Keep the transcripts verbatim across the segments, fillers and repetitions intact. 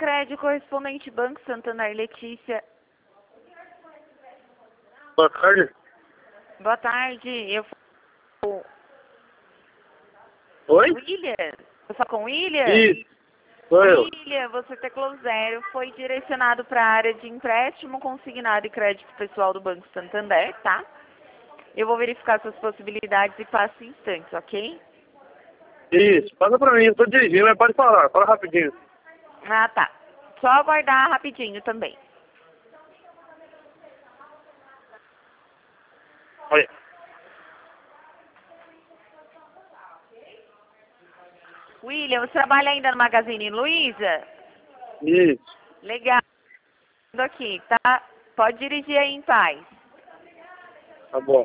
Sicredi, correspondente Banco Santander, Letícia. Boa tarde. Boa tarde, eu falo Oi? William. Eu falo com o William? Isso, sou eu. William, você teclou zero, foi direcionado para a área de empréstimo consignado e crédito pessoal do Banco Santander, tá? Eu vou verificar suas possibilidades e passo em instantes, ok? Isso, passa pra mim, eu tô dirigindo, mas pode falar, fala rapidinho. Ah, tá. Só aguardar rapidinho também. Olha. William, você trabalha ainda no Magazine Luiza? Isso, Legal. Aqui, tá? Pode dirigir aí em paz. tá bom.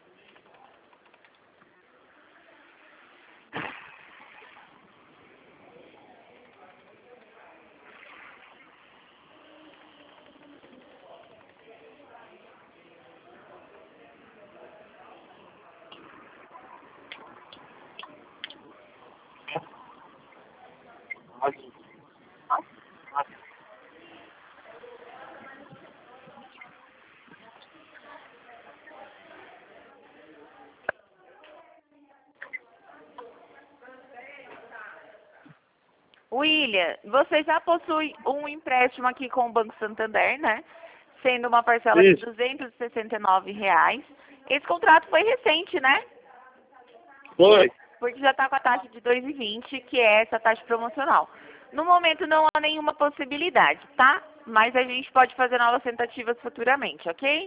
William, você já possui um empréstimo aqui com o Banco Santander, né? Sendo uma parcela Isso. de duzentos e sessenta e nove reais. Esse contrato foi recente, né? Foi. Porque já está com a taxa de dois vírgula vinte, que é essa taxa promocional. No momento não há nenhuma possibilidade, tá? Mas a gente pode fazer novas tentativas futuramente, ok?